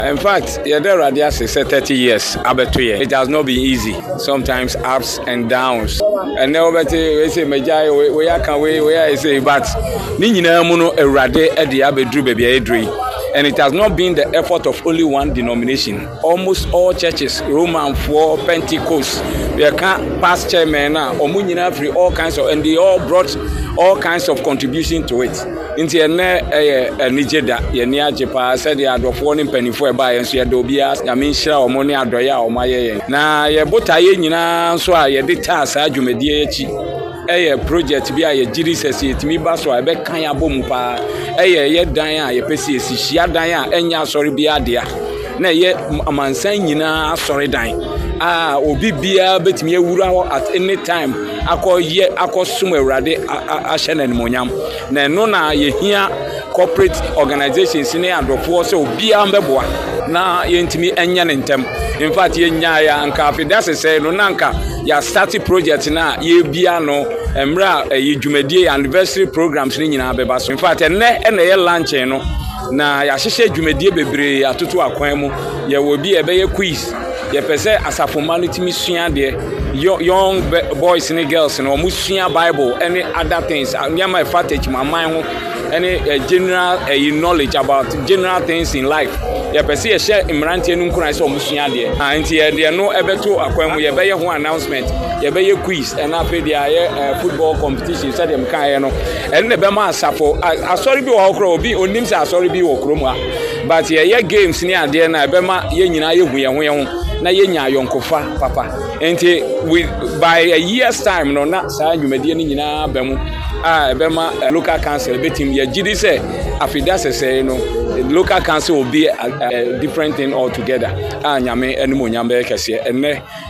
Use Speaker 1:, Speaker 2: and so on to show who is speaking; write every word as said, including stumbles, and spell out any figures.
Speaker 1: In fact, yeah, there are just thirty years. It has not been easy. Sometimes ups and downs. And now, but we say, Majai, we are can we we are say, but Nina Muno erade at the Abedru baby Adri. And it has not been the effort of only one denomination. Almost all churches, Roman for Pentecost, we can't pass chairman or Munina free all kinds of, and they all brought all kinds of contribution to it. Into a Nijeda, Yenia Jepa said they had of warning penny for a buy and see a dobias, Yamisha or Moni Adoya or Maya. Now, ye botaye, so I did task, Ajumediachi. A project be a G D C to me, Basso, I bet Kaya Bomupa, a yet Diana, a P C S, Shia Diana, and ya sorry be a dear. Nay, yet a man saying, you know, sorry, dying. Ah, Obi Bia bet me a wura at any time. I call ye, I call somewhere rade, Ashen and Monyam. Nanona, ye hear corporate organizations in the force, so be on the boy. Now, ye to me and yan in tem. In fact, ye nyaya and coffee, that's a say, no nanka, ya started project now, ye biano, emra, ye Jumedi anniversary programs in Abebas. In fact, and and a lunch, no. Na ya shishe Jumedi bebre atutu akwemu, ye will be a bay quiz. Ye pese as a formality mission there, young boys and girls, and Musia Bible, any other things. I'm my fatigue, my mind, any uh, general uh, knowledge about general things in life. Ye pese a share Imranti and Unkrais or Musia there. And here there no ever to acquire ye bay one announcement, ye bay quiz, and I pay the football competition, said them Kayano, and the Bema Sapo. I sorry be Okro, be on names, I sorry be Okroma. But ye games near there, and I Bema Yenina, you na yenya yonkofa papa enti we by a year's time no na saa dwumade ni nyina bemu ah bema local council betim ye gidi say afida say no local council will be a, a different thing altogether ah nyame enimo nyambe kese enne